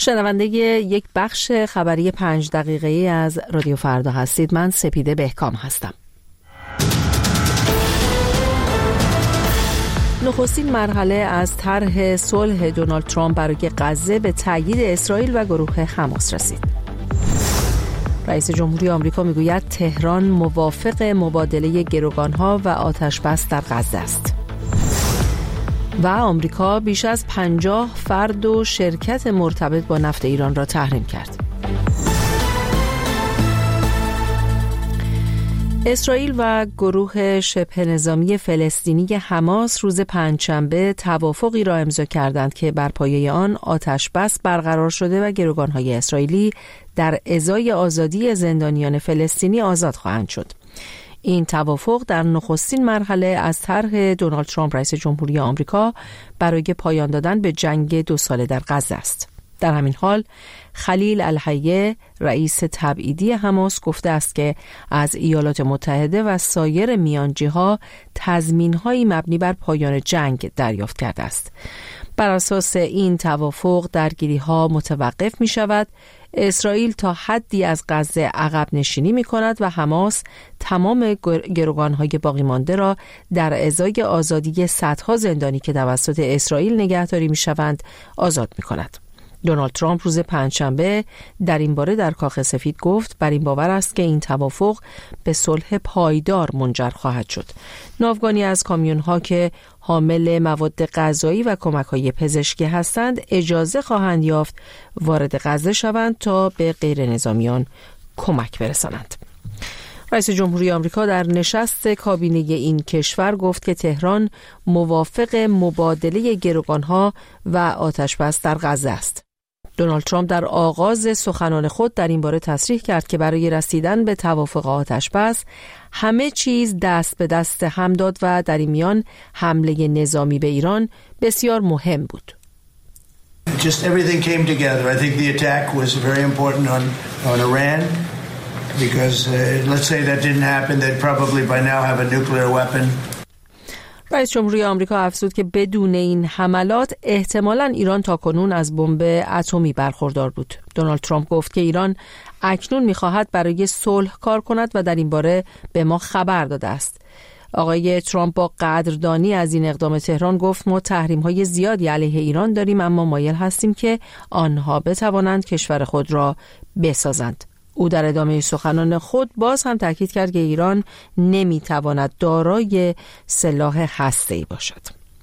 شنونده یک بخش خبری 5 دقیقه‌ای از رادیو فردا هستید. من سپیده بهکام هستم. نخستین مرحله از طرح صلح دونالد ترامپ برای غزه به تأیید اسرائیل و گروه حماس رسید. رئیس جمهوری آمریکا میگوید تهران موافق مبادله گروگانها و آتش‌بس در غزه است. و آمریکا بیش از 50 فرد و شرکت مرتبط با نفت ایران را تحریم کرد. اسرائیل و گروه شبه نظامی فلسطینی حماس روز پنجشنبه توافقی را امضا کردند که بر پایه آن آتش‌بس برقرار شده و گروگان‌های اسرائیلی در ازای آزادی زندانیان فلسطینی آزاد خواهند شد. این توافق در نخستین مرحله از طرح دونالد ترامپ رئیس جمهوری آمریکا برای پایان دادن به جنگ 2 ساله در غزه است. در همین حال خلیل الحیه رئیس تبعیدی حماس گفته است که از ایالات متحده و سایر میانجی‌ها تضمین‌هایی مبنی بر پایان جنگ دریافت کرده است. بر اساس این توافق درگیری‌ها متوقف می‌شود، اسرائیل تا حدی از غزه عقب نشینی می‌کند و حماس تمام گروگان‌های باقی مانده را در ازای آزادی صدها زندانی که توسط اسرائیل نگهداری می‌شوند آزاد می‌کند. دونالد ترامپ روز پنجشنبه در این باره در کاخ سفید گفت بر این باور است که این توافق به صلح پایدار منجر خواهد شد. ناوگانی از کامیون‌ها که حامل مواد غذایی و کمک‌های پزشکی هستند اجازه خواهند یافت وارد غزه شوند تا به غیر نظامیان کمک برسانند. رئیس جمهوری آمریکا در نشست کابینه این کشور گفت که تهران موافق مبادله گروگان‌ها و آتش‌بس در غزه است. دونالد ترامپ در آغاز سخنان خود در این باره تصریح کرد که برای رسیدن به توافق آتش‌بس همه چیز دست به دست هم داد و در این میان حمله نظامی به ایران بسیار مهم بود. Just everything came together. I think the attack was very important on Iran because let's say that didn't happen, they'd probably by now have a nuclear weapon. رئیس جمهوری آمریکا افزود که بدون این حملات احتمالاً ایران تاکنون از بمب اتمی برخوردار بود. دونالد ترامپ گفت که ایران اکنون می‌خواهد برای صلح کار کند و در این باره به ما خبر داده است. آقای ترامپ با قدردانی از این اقدام تهران گفت ما تحریم‌های زیادی علیه ایران داریم اما مایل هستیم که آنها بتوانند کشور خود را بسازند. او در ادامه سخنان خود باز هم تاکید کرد که ایران نمیتواند دارای سلاح هسته‌ای باشد.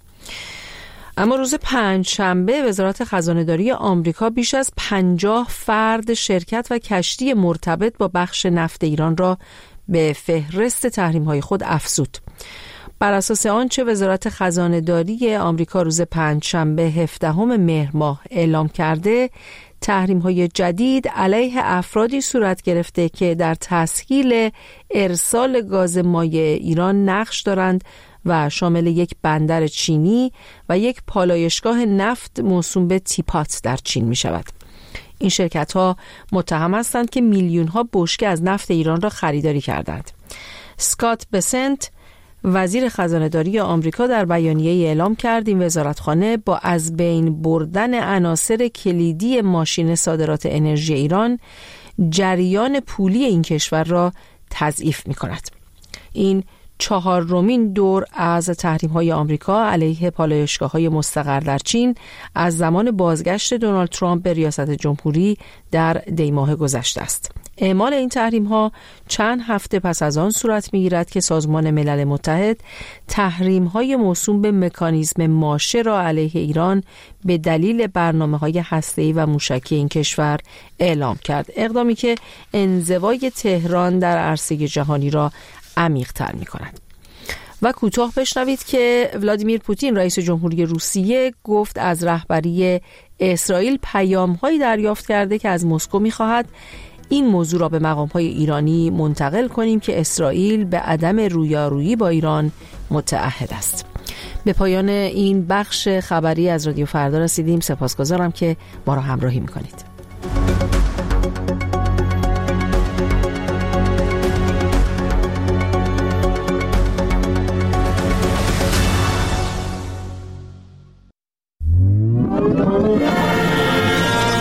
اما روز پنجشنبه وزارت خزانه‌داری آمریکا بیش از 50 فرد شرکت و کشتی مرتبط با بخش نفت ایران را به فهرست تحریم‌های خود افزود. بر اساس آنچه وزارت خزانه‌داری آمریکا روز پنجشنبه 17 مهر ماه اعلام کرده، تحریم‌های جدید علیه افرادی صورت گرفته که در تسهیل ارسال گاز مایع ایران نقش دارند و شامل یک بندر چینی و یک پالایشگاه نفت موسوم به تیپات در چین می شود. این شرکت‌ها متهم هستند که میلیون‌ها بشکه از نفت ایران را خریداری کردند. اسکات بسنت وزیر خزانه‌داری آمریکا در بیانیه‌ای اعلام کرد این وزارتخانه با از بین بردن عناصر کلیدی ماشین صادرات انرژی ایران جریان پولی این کشور را تضعیف می‌کند. این 4مین دور از تحریم‌های آمریکا علیه پالایشگاه‌های مستقر در چین از زمان بازگشت دونالد ترامپ به ریاست جمهوری در دی ماه گذشته است. اعمال این تحریم‌ها چند هفته پس از آن صورت می‌گیرد که سازمان ملل متحد تحریم‌های موسوم به مکانیزم ماشه را علیه ایران به دلیل برنامه‌های هسته‌ای و موشکی این کشور اعلام کرد. اقدامی که انزوای تهران در عرصه جهانی را عمیق‌تر می‌کند. و کوتاه بشنوید که ولادیمیر پوتین رئیس جمهوری روسیه گفت از رهبری اسرائیل پیام‌هایی دریافت کرده که از مسکو می‌خواهد این موضوع را به مقام‌های ایرانی منتقل کنیم که اسرائیل به عدم رویارویی با ایران متعهد است. به پایان این بخش خبری از رادیو فردا رسیدیم. سپاسگزارم که ما را همراهی می‌کنید.